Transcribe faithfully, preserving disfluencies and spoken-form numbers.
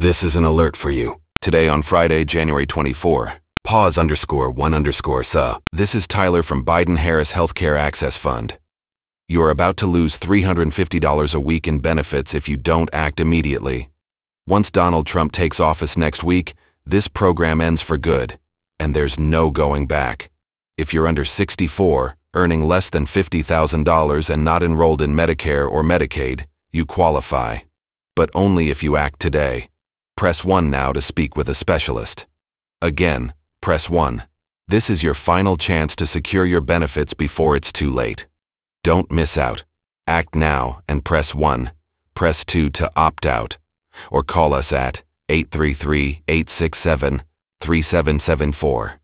This is an alert for you. Today on Friday, January twenty-fourth, pause underscore one underscore S A. This is Tyler from Biden-Harris Healthcare Access Fund. You are about to lose three hundred fifty dollars a week in benefits if you don't act immediately. Once Donald Trump takes office next week, this program ends for good, and there's no going back. If you're under sixty-four, earning less than fifty thousand dollars and not enrolled in Medicare or Medicaid, you qualify. But only if you act today. Press one now to speak with a specialist. Again, press one. This is your final chance to secure your benefits before it's too late. Don't miss out. Act now and press one. Press two to opt out. Or call us at eight three three, eight six seven, three seven seven four.